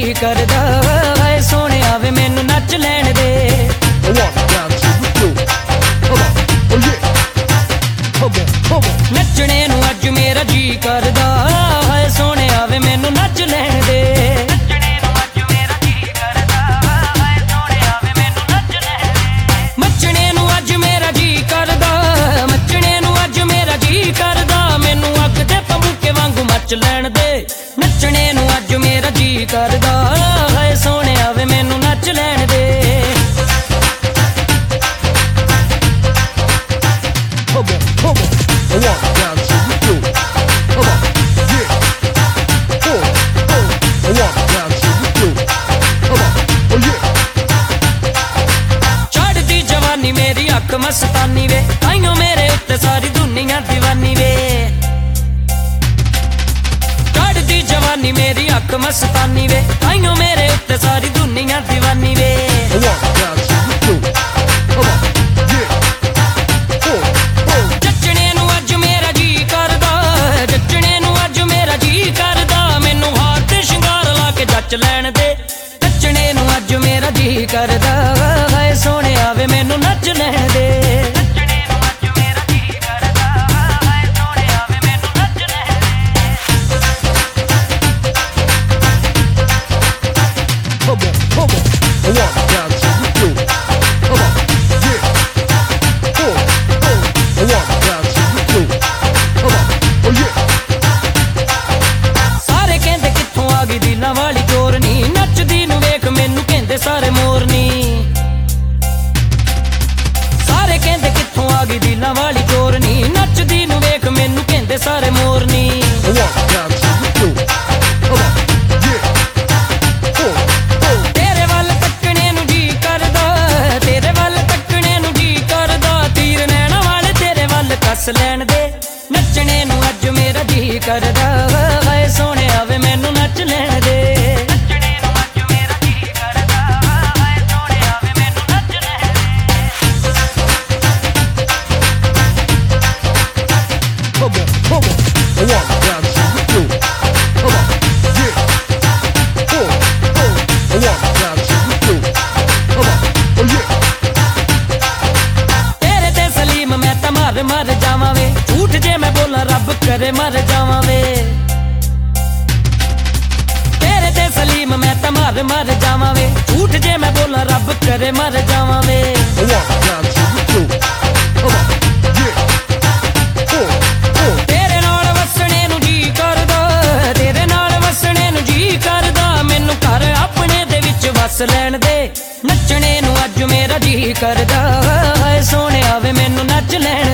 करदा हाय सोहणिया वे मैनू नच लैण दे। नचने नू अज मेरा जी करदा हाय सोहणिया वे मैनू नच लैण दे। मचने नू अज मेरा जी करदा मचने नू अज मेरा जी करदा मैनू अग दे पमुके वांगू मच लैण दे। नचने नू अज मेरा जी करदा हाय सोहणिया वे मैनू नच लैण दे। चढ़दी जवानी मेरी अख मस्तानी वे ताइयों मेरे उत्ते सारी दुनिया दीवानी वे। चढ़दी जवानी मेरी अख मस्तानी वे ताइयों मेरे उत्ते सारी दुनिया दीवानी वे। जचने नू अज मेरा जी करदा जचने नू अज मेरा जी करदा मैनू हार ते शिंगार ला के जच लैण दे। नचने नू अज मेरा जी करदा हाय सोहणिया वे मैनू नच लैण दे। सारे कहंदे कित्थों आ गई दिलां वाली चोरनी नचदी नू वेख मैनू कहंदे सारे मोरनी। सारे कहंदे कित्थों आ गई दिलां वाली चोरनी नचदी नू वेख मैनू कहंदे सारे मोरनी। तेरे वल तकने नू जी करदा तेरे वल तकने नू जी करदा तीर नैना वाले तेरे वल कस लैण दे। नचने नू अज मेरा जी करदा हाय सोहणिया वे मैनू नच लैण दे। तेरे ते सलीम मैं तां मर मर जावां वे झूठ जे मैं बोला रब करे मर जावां वे। तेरे ते सलीम मैं तां मर मर जावां वे झूठ जे मैं बोला रब करे मर जावां वे। तेरे नाल वसणे नू जी करदा तेरे नाल वसणे नू जी करदा मैनू घर अपने दे विच वस लैण दे। नचने नू अज मेरा जी करदा हाय सोहणिया वे मैनू नच लैण